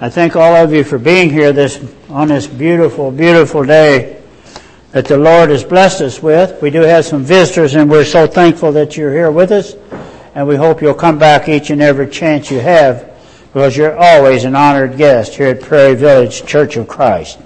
I thank all of you for being here on this beautiful, beautiful day that the Lord has blessed us with. We do have some visitors, and we're so thankful that you're here with us, and we hope you'll come back each and every chance you have, because you're always an honored guest here at Prairie Village Church of Christ.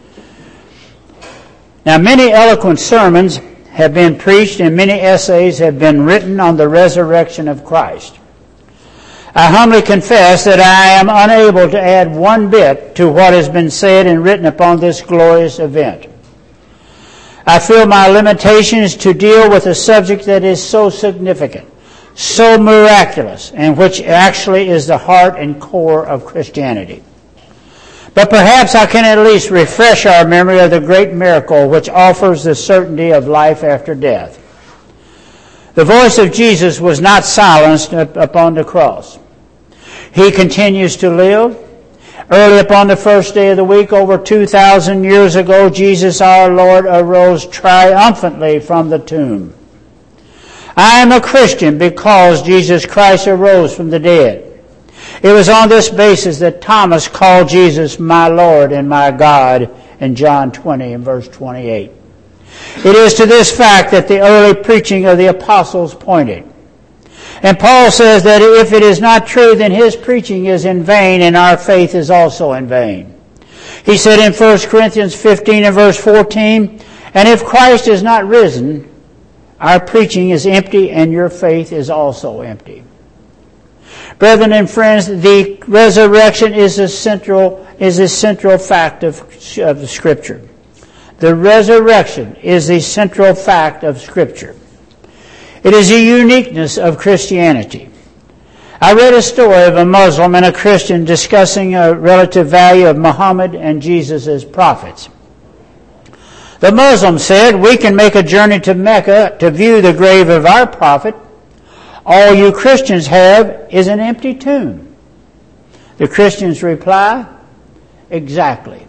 Now, many eloquent sermons have been preached and many essays have been written on the resurrection of Christ. I humbly confess that I am unable to add one bit to what has been said and written upon this glorious event. I feel my limitations to deal with a subject that is so significant, so miraculous, and which actually is the heart and core of Christianity. But perhaps I can at least refresh our memory of the great miracle which offers the certainty of life after death. The voice of Jesus was not silenced upon the cross. He continues to live. Early upon the first day of the week, over 2,000 years ago, Jesus our Lord arose triumphantly from the tomb. I am a Christian because Jesus Christ arose from the dead. It was on this basis that Thomas called Jesus my Lord and my God in John 20 and verse 28. It is to this fact that the early preaching of the apostles pointed. And Paul says that if it is not true, then his preaching is in vain and our faith is also in vain. He said in 1 Corinthians 15 and verse 14, "And if Christ is not risen, our preaching is empty and your faith is also empty." Brethren and friends, the resurrection is a central fact of the Scripture. The resurrection is the central fact of Scripture. It is the uniqueness of Christianity. I read a story of a Muslim and a Christian discussing a relative value of Muhammad and Jesus as prophets. The Muslim said, "We can make a journey to Mecca to view the grave of our prophet. All you Christians have is an empty tomb." The Christians reply, "Exactly.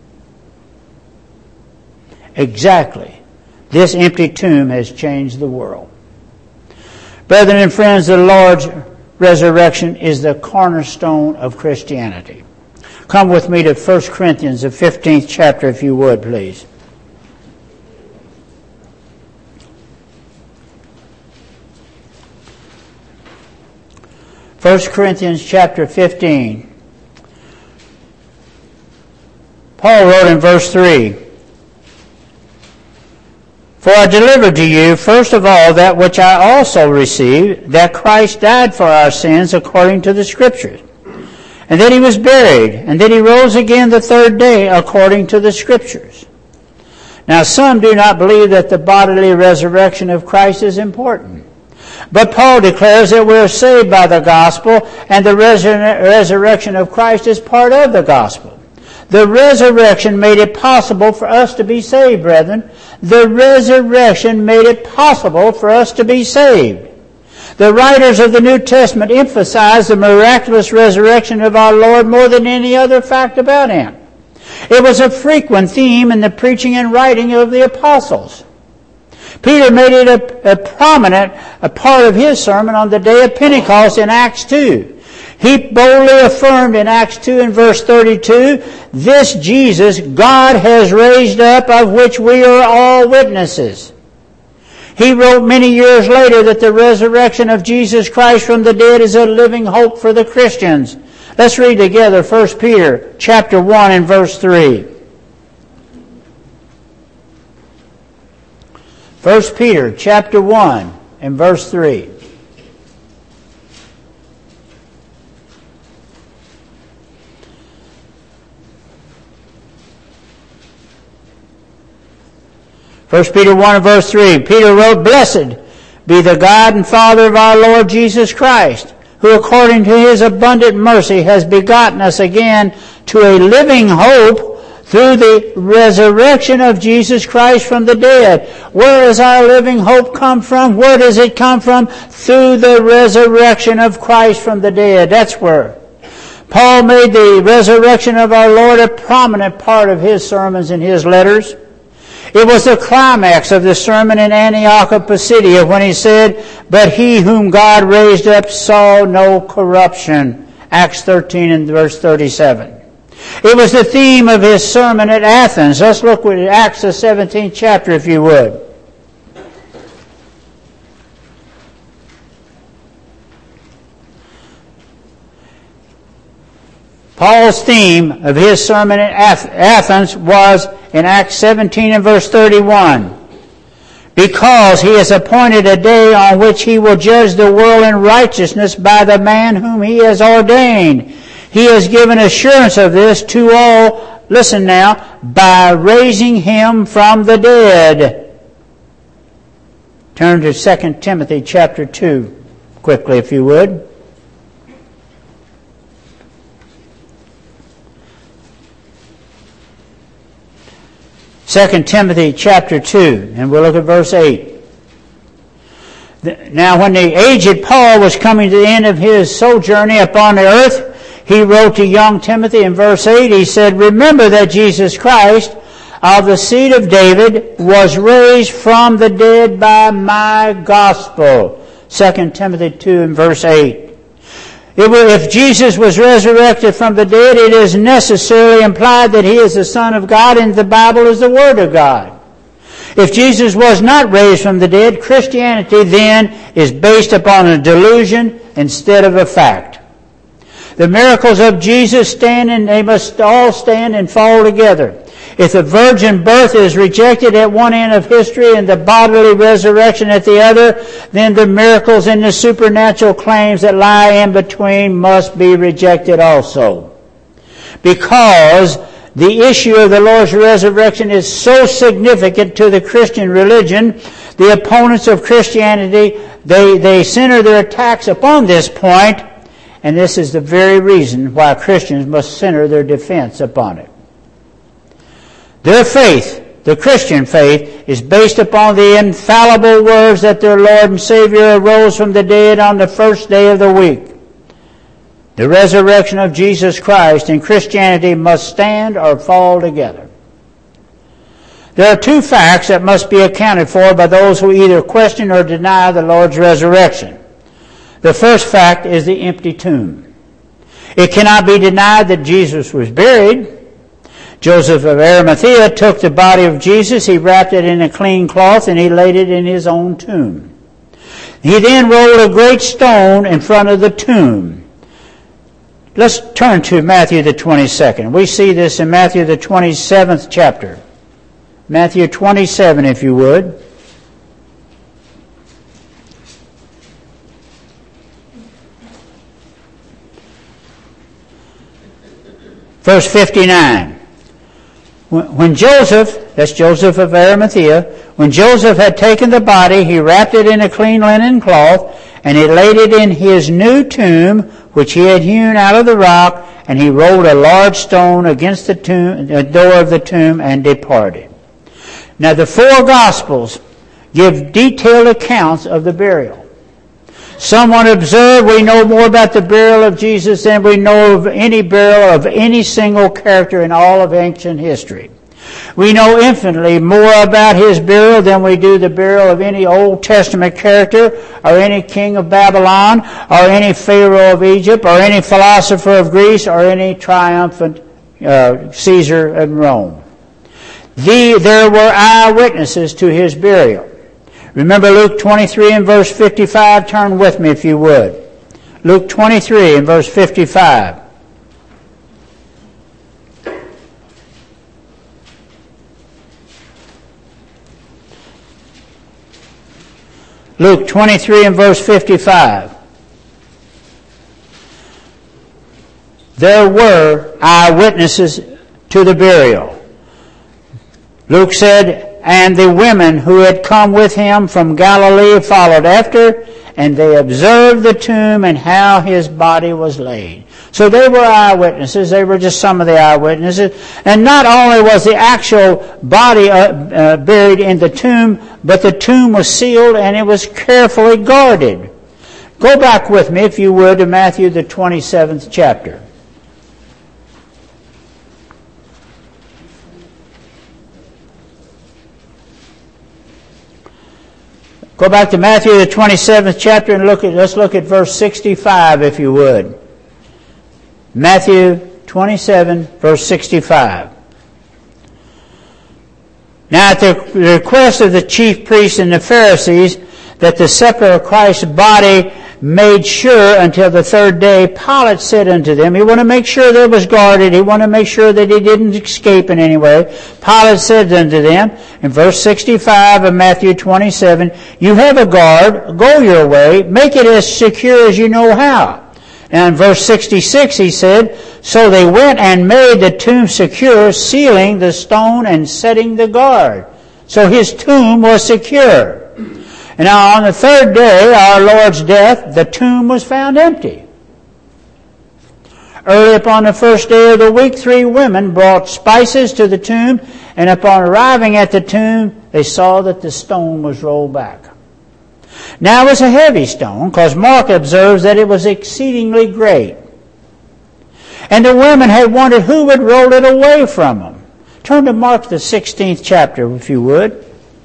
Exactly. This empty tomb has changed the world." Brethren and friends, the Lord's resurrection is the cornerstone of Christianity. Come with me to 1 Corinthians, the 15th chapter, if you would, please. First Corinthians chapter 15. Paul wrote in verse 3, "For I delivered to you, first of all, that which I also received, that Christ died for our sins according to the Scriptures, and that he was buried, and that he rose again the third day according to the Scriptures." Now some do not believe that the bodily resurrection of Christ is important. But Paul declares that we are saved by the gospel, and the resurrection of Christ is part of the gospel. The resurrection made it possible for us to be saved, brethren. The resurrection made it possible for us to be saved. The writers of the New Testament emphasize the miraculous resurrection of our Lord more than any other fact about him. It was a frequent theme in the preaching and writing of the apostles. Peter made it a prominent part of his sermon on the day of Pentecost in Acts 2. He boldly affirmed in Acts 2 and verse 32, "This Jesus God has raised up, of which we are all witnesses." He wrote many years later that the resurrection of Jesus Christ from the dead is a living hope for the Christians. Let's read together 1 Peter chapter 1 and verse 3. 1 Peter chapter 1 and verse 3. First Peter 1 and verse 3, Peter wrote, "Blessed be the God and Father of our Lord Jesus Christ, who according to his abundant mercy has begotten us again to a living hope through the resurrection of Jesus Christ from the dead." Where does our living hope come from? Where does it come from? Through the resurrection of Christ from the dead. That's where. Paul made the resurrection of our Lord a prominent part of his sermons and his letters. It was the climax of the sermon in Antioch of Pisidia when he said, "But he whom God raised up saw no corruption." Acts 13 and verse 37. It was the theme of his sermon at Athens. Let's look at Acts the 17th chapter, if you would. Paul's theme of his sermon at Athens was in Acts 17 and verse 31. Because he has appointed a day on which he will judge the world in righteousness by the man whom he has ordained. He has given assurance of this to all, listen now, by raising him from the dead. Turn to 2 Timothy chapter 2 quickly, if you would. Second Timothy chapter 2, and we'll look at verse 8. Now when the aged Paul was coming to the end of his sojourn upon the earth, he wrote to young Timothy in verse 8, he said, Remember that Jesus Christ, of the seed of David, was raised from the dead by my gospel. 2 Timothy 2 and verse 8. If Jesus was resurrected from the dead, it is necessarily implied that he is the Son of God and the Bible is the Word of God. If Jesus was not raised from the dead, Christianity then is based upon a delusion instead of a fact. The miracles of Jesus they must all stand and fall together. If the virgin birth is rejected at one end of history and the bodily resurrection at the other, then the miracles and the supernatural claims that lie in between must be rejected also. Because the issue of the Lord's resurrection is so significant to the Christian religion, the opponents of Christianity, they center their attacks upon this point, and this is the very reason why Christians must center their defense upon it. Their faith, the Christian faith, is based upon the infallible words that their Lord and Savior arose from the dead on the first day of the week. The resurrection of Jesus Christ and Christianity must stand or fall together. There are two facts that must be accounted for by those who either question or deny the Lord's resurrection. The first fact is the empty tomb. It cannot be denied that Jesus was buried. Joseph of Arimathea took the body of Jesus, he wrapped it in a clean cloth, and he laid it in his own tomb. He then rolled a great stone in front of the tomb. Let's turn to Matthew the 22nd. We see this in Matthew the 27th chapter. Matthew 27, if you would. Verse 59. When Joseph, that's Joseph of Arimathea, when Joseph had taken the body, he wrapped it in a clean linen cloth, and he laid it in his new tomb, which he had hewn out of the rock, and he rolled a large stone against the door of the tomb, and departed. Now the four Gospels give detailed accounts of the burial. Someone observed, we know more about the burial of Jesus than we know of any burial of any single character in all of ancient history. We know infinitely more about his burial than we do the burial of any Old Testament character, or any king of Babylon, or any Pharaoh of Egypt, or any philosopher of Greece, or any triumphant Caesar in Rome. There were eyewitnesses to his burial. Remember Luke 23 and verse 55? Turn with me if you would. Luke 23 and verse 55. Luke 23 and verse 55. There were eyewitnesses to the burial. Luke said, and the women who had come with him from Galilee followed after, and they observed the tomb and how his body was laid. So they were eyewitnesses. They were just some of the eyewitnesses. And not only was the actual body buried in the tomb, but the tomb was sealed and it was carefully guarded. Go back with me, if you would, to Matthew the 27th chapter. Go back to Matthew the 27th chapter and let's look at verse 65, if you would. Matthew 27, verse 65. Now at the request of the chief priests and the Pharisees that the sepulchre of Christ's body made sure until the third day, Pilate said unto them, he wanted to make sure that it was guarded. He wanted to make sure that he didn't escape in any way. Pilate said unto them, in verse 65 of Matthew 27, you have a guard, go your way, make it as secure as you know how. And in verse 66 he said, so they went and made the tomb secure, sealing the stone and setting the guard. So his tomb was secure. And now on the third day, our Lord's death, the tomb was found empty. Early upon the first day of the week, 3 women brought spices to the tomb, and upon arriving at the tomb, they saw that the stone was rolled back. Now it was a heavy stone, because Mark observes that it was exceedingly great. And the women had wondered who would roll it away from them. Turn to Mark the 16th chapter, if you would.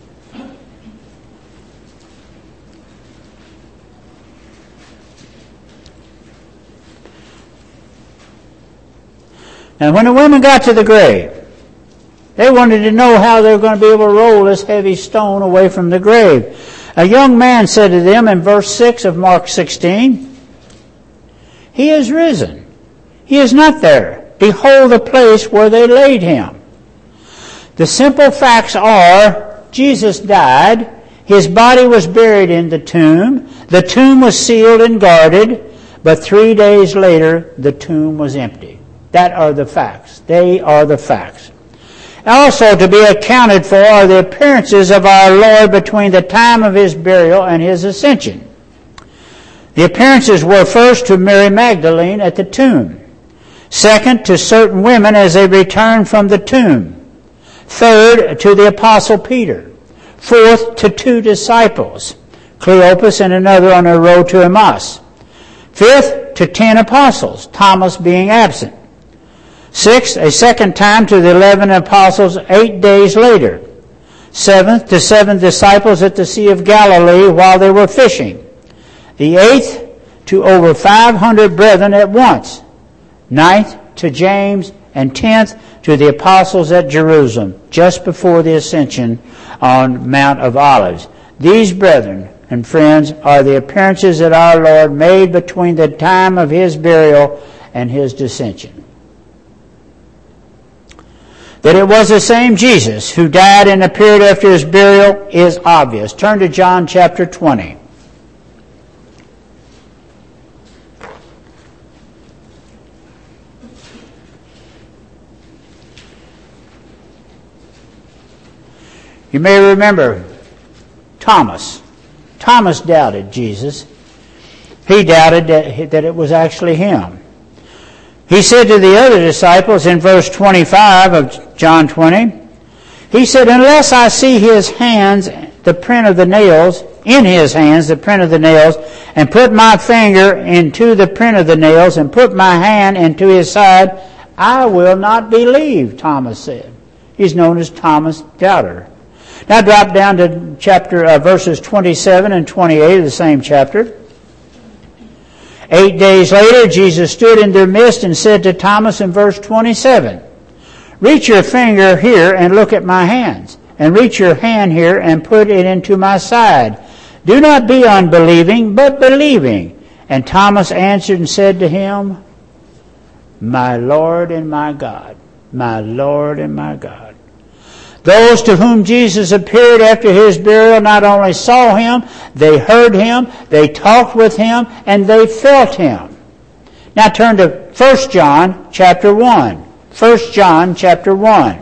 And when the women got to the grave, they wanted to know how they were going to be able to roll this heavy stone away from the grave. A young man said to them in verse 6 of Mark 16, he is risen. He is not there. Behold the place where they laid him. The simple facts are, Jesus died. His body was buried in the tomb. The tomb was sealed and guarded. But 3 days later, the tomb was empty. That are the facts. They are the facts. Also to be accounted for are the appearances of our Lord between the time of his burial and his ascension. The appearances were first to Mary Magdalene at the tomb. Second, to certain women as they returned from the tomb. Third, to the apostle Peter. Fourth, to 2 disciples, Cleopas and another on their road to Emmaus. Fifth, to 10 apostles, Thomas being absent. Sixth, a second time to the 11 apostles 8 days later. Seventh, to 7 disciples at the Sea of Galilee while they were fishing. The 8th, to over 500 brethren at once. 9th, to James. And 10th, to the apostles at Jerusalem, just before the ascension on Mount of Olives. These brethren and friends are the appearances that our Lord made between the time of his burial and his descension. That it was the same Jesus who died and appeared after his burial is obvious. Turn to John chapter 20. You may remember Thomas. Thomas doubted Jesus. He doubted that it was actually him. He said to the other disciples in verse 25 of John 20, he said, unless I see his hands, the print of the nails, in his hands, the print of the nails, and put my finger into the print of the nails, and put my hand into his side, I will not believe, Thomas said. He's known as Thomas Doubter. Now drop down to verses 27 and 28 of the same chapter. 8 days later, Jesus stood in their midst and said to Thomas in verse 27, reach your finger here and look at my hands, and reach your hand here and put it into my side. Do not be unbelieving, but believing. And Thomas answered and said to him, my Lord and my God, my Lord and my God. Those to whom Jesus appeared after his burial not only saw him, they heard him, they talked with him, and they felt him. Now turn to 1 John chapter 1. 1 John chapter 1.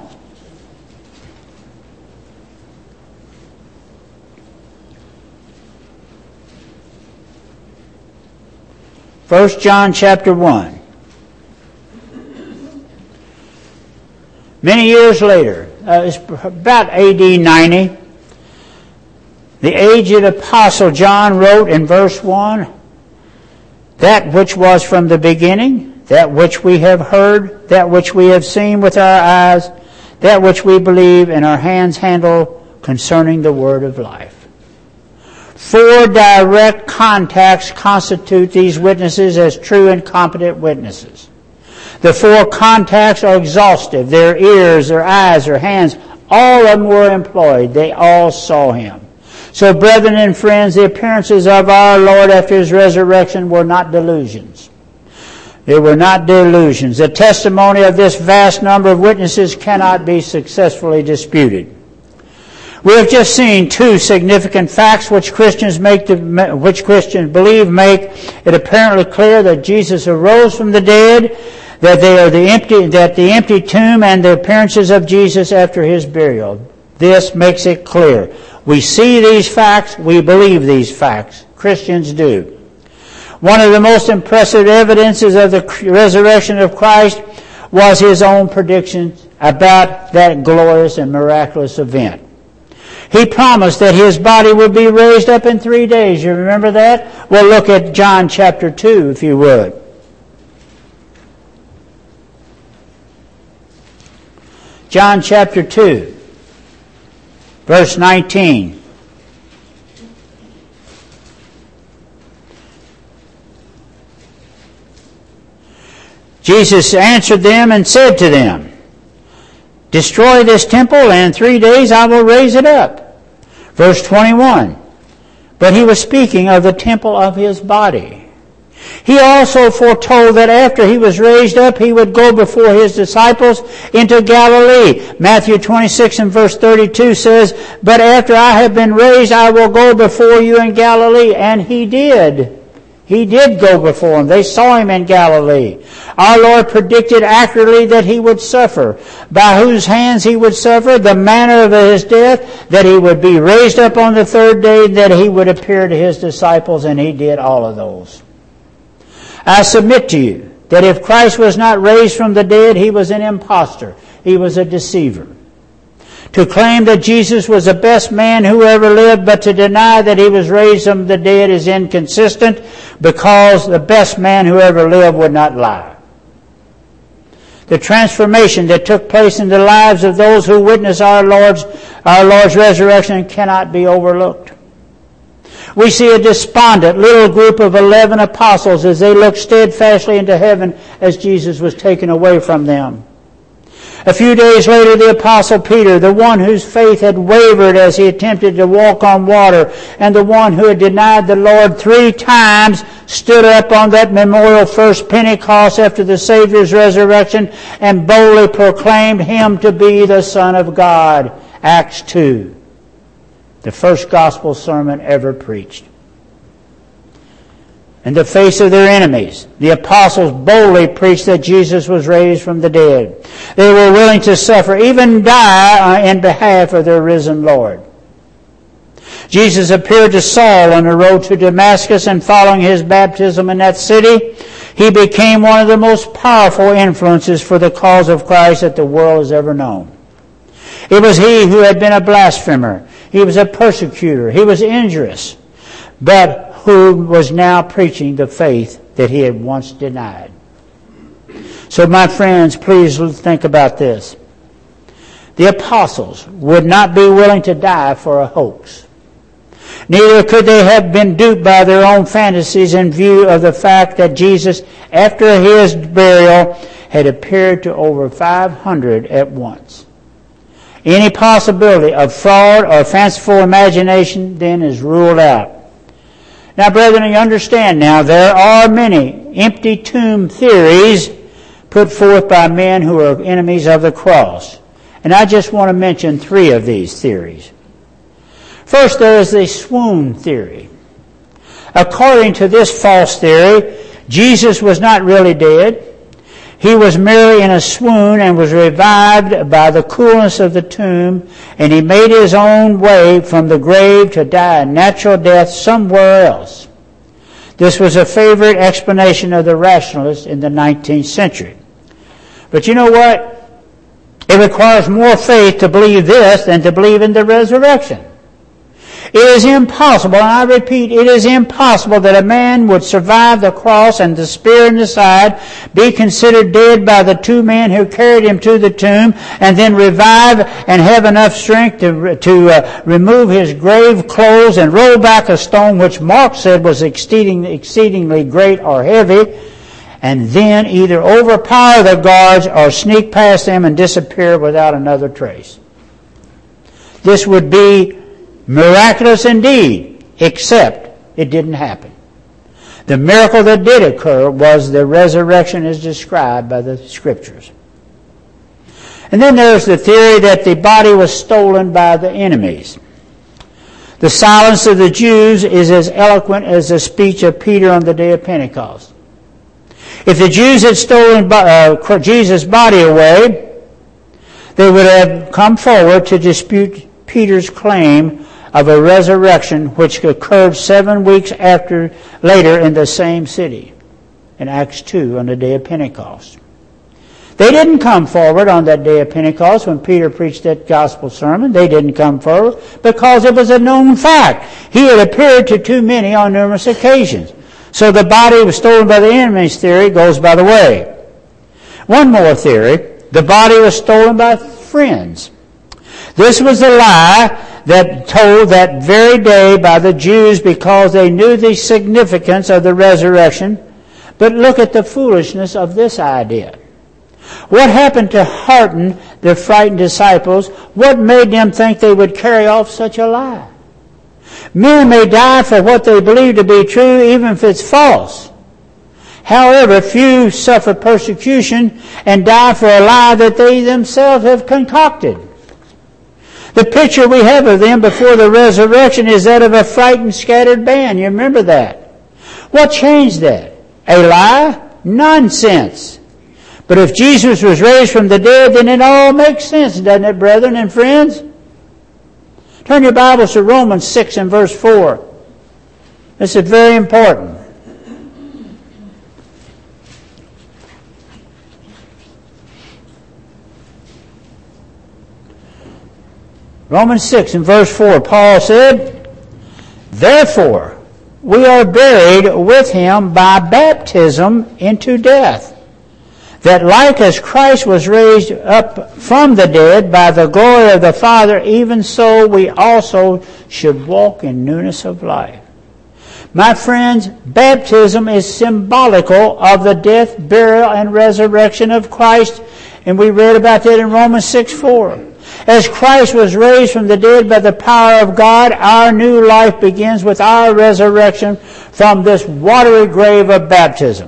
1 John chapter 1. Many years later, it's about A.D. 90, the aged apostle John wrote in verse 1, that which was from the beginning, that which we have heard, that which we have seen with our eyes, that which we believe and our hands handle concerning the word of life. 4 direct contacts constitute these witnesses as true and competent witnesses. The 4 contacts are exhaustive. Their ears, their eyes, their hands, all of them were employed. They all saw him. So, brethren and friends, the appearances of our Lord after his resurrection were not delusions. They were not delusions. The testimony of this vast number of witnesses cannot be successfully disputed. We have just seen 2 significant facts which Christians believe make it apparently clear that Jesus arose from the dead, that the empty tomb and the appearances of Jesus after his burial. This makes it clear. We see these facts, we believe these facts. Christians do. One of the most impressive evidences of the resurrection of Christ was his own predictions about that glorious and miraculous event. He promised that his body would be raised up in 3 days. You remember that? Well, look at John chapter 2, if you would. John chapter 2, verse 19. Jesus answered them and said to them, "Destroy this temple, and in 3 days I will raise it up." Verse 21. But he was speaking of the temple of his body. He also foretold that after he was raised up, he would go before his disciples into Galilee. Matthew 26 and verse 32 says, "But after I have been raised, I will go before you in Galilee." And he did. He did go before them. They saw him in Galilee. Our Lord predicted accurately that he would suffer, by whose hands he would suffer, the manner of his death, that he would be raised up on the 3rd day, that he would appear to his disciples, and he did all of those. I submit to you that if Christ was not raised from the dead, he was an impostor. He was a deceiver. To claim that Jesus was the best man who ever lived, but to deny that he was raised from the dead is inconsistent, because the best man who ever lived would not lie. The transformation that took place in the lives of those who witnessed our Lord's resurrection cannot be overlooked. We see a despondent little group of 11 apostles as they looked steadfastly into heaven as Jesus was taken away from them. A few days later, the Apostle Peter, the one whose faith had wavered as he attempted to walk on water, and the one who had denied the Lord 3 times, stood up on that memorial first Pentecost after the Savior's resurrection and boldly proclaimed him to be the Son of God. Acts 2, the first gospel sermon ever preached. In the face of their enemies, the apostles boldly preached that Jesus was raised from the dead. They were willing to suffer, even die in behalf of their risen Lord. Jesus appeared to Saul on the road to Damascus, and following his baptism in that city, he became one of the most powerful influences for the cause of Christ that the world has ever known. It was he who had been a blasphemer. He was a persecutor. He was injurious, but who was now preaching the faith that he had once denied. So, my friends, please think about this. The apostles would not be willing to die for a hoax. Neither could they have been duped by their own fantasies in view of the fact that Jesus, after his burial, had appeared to over 500 at once. Any possibility of fraud or fanciful imagination then is ruled out. Now, brethren, you understand now, there are many empty tomb theories put forth by men who are enemies of the cross. And I just want to mention 3 of these theories. First, there is the swoon theory. According to this false theory, Jesus was not really dead. He was merely in a swoon and was revived by the coolness of the tomb, and he made his own way from the grave to die a natural death somewhere else. This was a favorite explanation of the rationalists in the 19th century. But you know what? It requires more faith to believe this than to believe in the resurrection. It is impossible, and I repeat, it is impossible that a man would survive the cross and the spear in the side, be considered dead by the 2 men who carried him to the tomb, and then revive and have enough strength to remove his grave clothes and roll back a stone which Mark said was exceedingly great or heavy, and then either overpower the guards or sneak past them and disappear without another trace. This would be miraculous indeed, except it didn't happen. The miracle that did occur was the resurrection as described by the Scriptures. And then there's the theory that the body was stolen by the enemies. The silence of the Jews is as eloquent as the speech of Peter on the day of Pentecost. If the Jews had stolen Jesus' body away, they would have come forward to dispute Peter's claim of a resurrection which occurred 7 weeks later in the same city, in Acts 2 on the day of Pentecost. They didn't come forward on that day of Pentecost when Peter preached that gospel sermon. They didn't come forward because it was a known fact. He had appeared to too many on numerous occasions. So the body was stolen by the enemy's theory goes by the way. One more theory. The body was stolen by friends. This was a lie that told that very day by the Jews because they knew the significance of the resurrection. But look at the foolishness of this idea. What happened to hearten the frightened disciples? What made them think they would carry off such a lie? Men may die for what they believe to be true, even if it's false. However, few suffer persecution and die for a lie that they themselves have concocted. The picture we have of them before the resurrection is that of a frightened, scattered band. You remember that? What changed that? A lie? Nonsense. But if Jesus was raised from the dead, then it all makes sense, doesn't it, brethren and friends? Turn your Bibles to Romans 6 and verse 4. This is very important. Romans 6 and verse 4, Paul said, "Therefore we are buried with him by baptism into death, that like as Christ was raised up from the dead by the glory of the Father, even so we also should walk in newness of life." My friends, baptism is symbolical of the death, burial, and resurrection of Christ, and we read about that in Romans 6:4. As Christ was raised from the dead by the power of God, our new life begins with our resurrection from this watery grave of baptism.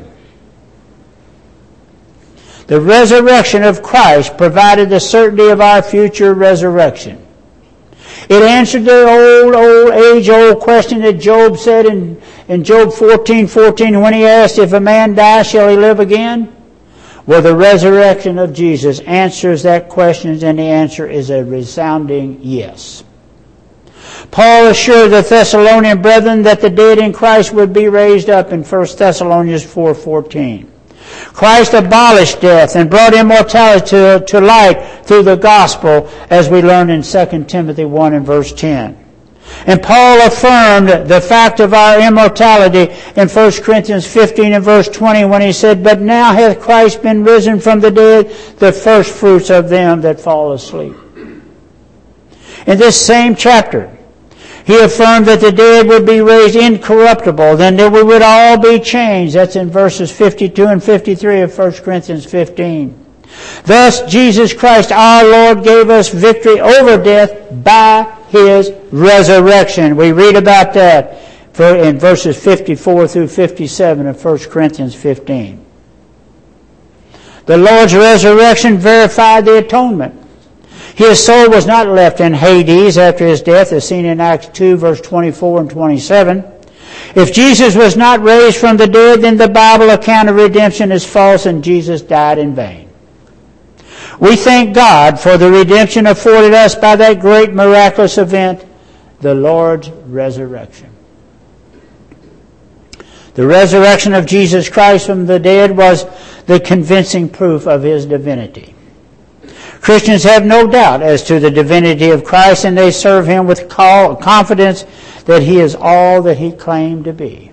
The resurrection of Christ provided the certainty of our future resurrection. It answered the age-old question that Job said in Job 14:14 when he asked, "If a man die, shall he live again?" Well, the resurrection of Jesus answers that question, and the answer is a resounding yes. Paul assured the Thessalonian brethren that the dead in Christ would be raised up in 1 Thessalonians 4:14. Christ abolished death and brought immortality to light through the gospel, as we learn in 2 Timothy 1 and verse 10. And Paul affirmed the fact of our immortality in 1 Corinthians 15 and verse 20 when he said, "But now hath Christ been risen from the dead, the first fruits of them that fall asleep." In this same chapter, he affirmed that the dead would be raised incorruptible, then that we would all be changed. That's in verses 52 and 53 of 1 Corinthians 15. Thus, Jesus Christ our Lord gave us victory over death by his resurrection. We read about that in verses 54 through 57 of 1 Corinthians 15. The Lord's resurrection verified the atonement. His soul was not left in Hades after his death, as seen in Acts 2, verse 24 and 27. If Jesus was not raised from the dead, then the Bible account of redemption is false and Jesus died in vain. We thank God for the redemption afforded us by that great miraculous event, the Lord's resurrection. The resurrection of Jesus Christ from the dead was the convincing proof of his divinity. Christians have no doubt as to the divinity of Christ, and they serve him with confidence that he is all that he claimed to be.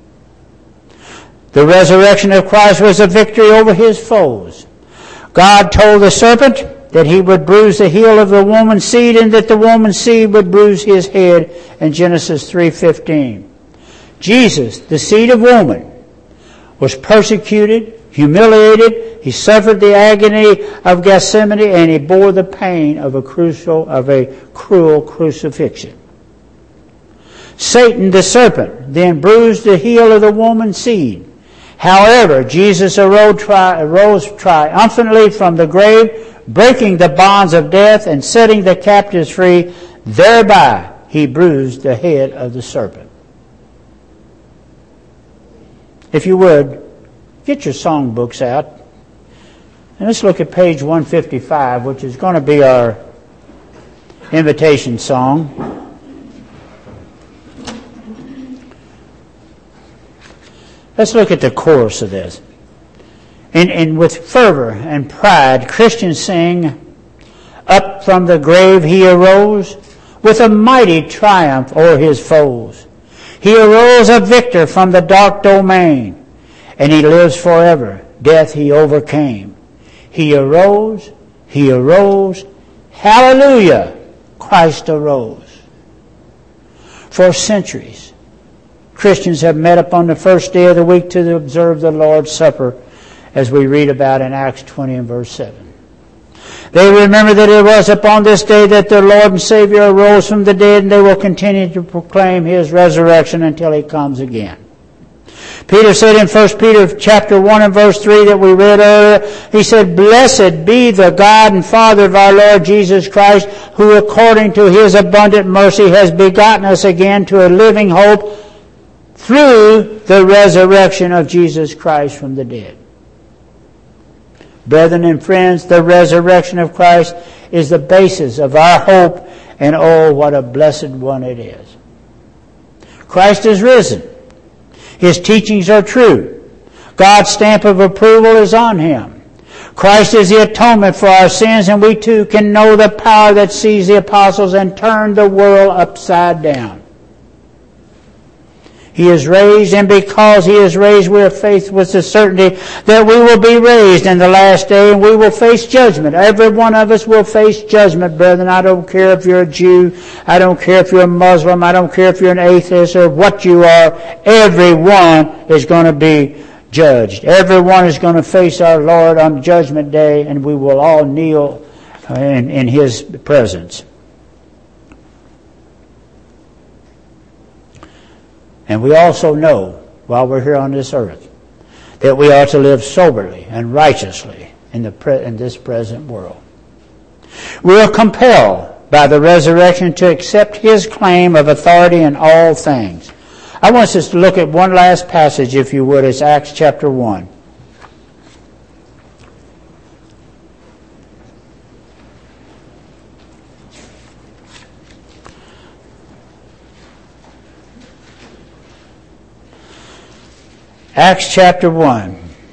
The resurrection of Christ was a victory over his foes. God told the serpent that he would bruise the heel of the woman's seed and that the woman's seed would bruise his head in Genesis 3:15. Jesus, the seed of woman, was persecuted, humiliated. He suffered the agony of Gethsemane, and he bore the pain of a cruel crucifixion. Satan, the serpent, then bruised the heel of the woman's seed. However, Jesus arose triumphantly from the grave, breaking the bonds of death and setting the captives free. Thereby he bruised the head of the serpent. If you would, get your songbooks out. And let's look at page 155, which is going to be our invitation song. Let's look at the chorus of this. And with fervor and pride, Christians sing, "Up from the grave he arose, with a mighty triumph o'er his foes. He arose a victor from the dark domain, and he lives forever. Death he overcame. He arose, hallelujah, Christ arose." For centuries, Christians have met upon the first day of the week to observe the Lord's Supper, as we read about in Acts 20 and verse 7. They remember that it was upon this day that their Lord and Savior arose from the dead, and they will continue to proclaim His resurrection until He comes again. Peter said in 1 Peter chapter 1 and verse 3 that we read earlier, he said, "Blessed be the God and Father of our Lord Jesus Christ, who according to His abundant mercy has begotten us again to a living hope through the resurrection of Jesus Christ from the dead." Brethren and friends, the resurrection of Christ is the basis of our hope, and oh, what a blessed one it is. Christ is risen. His teachings are true. God's stamp of approval is on Him. Christ is the atonement for our sins, and we too can know the power that seized the apostles and turned the world upside down. He is raised, and because He is raised, we are faced with the certainty that we will be raised in the last day, and we will face judgment. Every one of us will face judgment, brethren. I don't care if you're a Jew. I don't care if you're a Muslim. I don't care if you're an atheist or what you are. Everyone is going to be judged. Everyone is going to face our Lord on Judgment Day, and we will all kneel in His presence. And we also know, while we're here on this earth, that we are to live soberly and righteously in this present world. We are compelled by the resurrection to accept His claim of authority in all things. I want us to look at one last passage, if you would. It's Acts chapter 1. Acts chapter 1.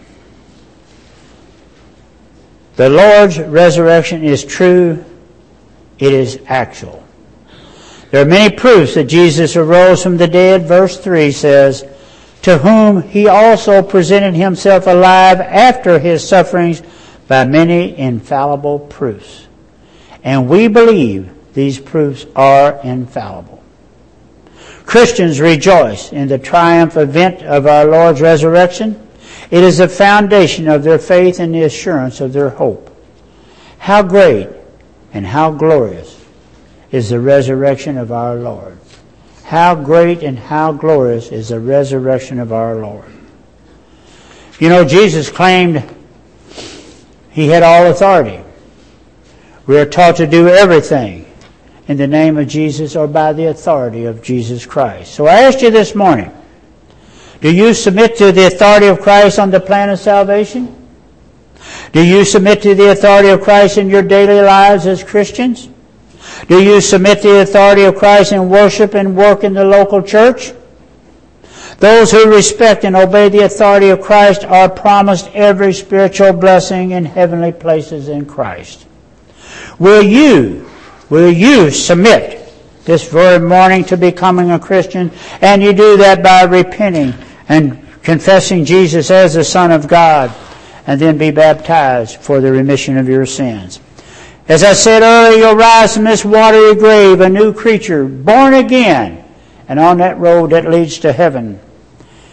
The Lord's resurrection is true. It is actual. There are many proofs that Jesus arose from the dead. Verse 3 says, "To whom He also presented Himself alive after His sufferings by many infallible proofs." And we believe these proofs are infallible. Christians rejoice in the triumph event of our Lord's resurrection. It is the foundation of their faith and the assurance of their hope. How great and how glorious is the resurrection of our Lord. How great and how glorious is the resurrection of our Lord. You know, Jesus claimed He had all authority. We are taught to do everything in the name of Jesus or by the authority of Jesus Christ. So I ask you this morning, do you submit to the authority of Christ on the plan of salvation? Do you submit to the authority of Christ in your daily lives as Christians? Do you submit to the authority of Christ in worship and work in the local church? Those who respect and obey the authority of Christ are promised every spiritual blessing in heavenly places in Christ. Will you submit this very morning to becoming a Christian? And you do that by repenting and confessing Jesus as the Son of God, and then be baptized for the remission of your sins. As I said earlier, you'll rise from this watery grave a new creature, born again, and on that road that leads to heaven.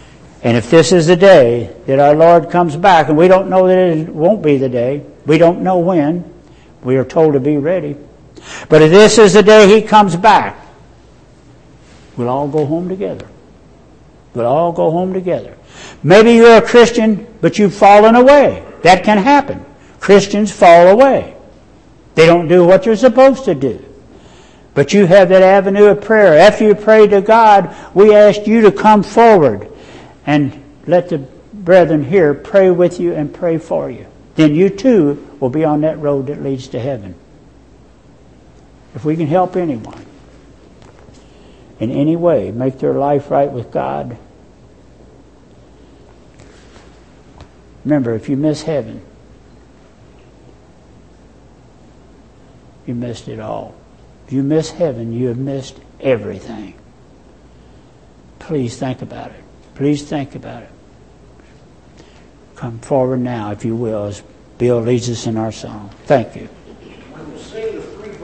And if this is the day that our Lord comes back, and we don't know that it won't be the day, we don't know when, we are told to be ready. But if this is the day He comes back, we'll all go home together. We'll all go home together. Maybe you're a Christian, but you've fallen away. That can happen. Christians fall away. They don't do what they're supposed to do. But you have that avenue of prayer. After you pray to God, we ask you to come forward and let the brethren here pray with you and pray for you. Then you too will be on that road that leads to heaven. If we can help anyone in any way make their life right with God, remember, if you miss heaven, you missed it all. If you miss heaven, you have missed everything. Please think about it. Please think about it. Come forward now, if you will, as Bill leads us in our song. Thank you.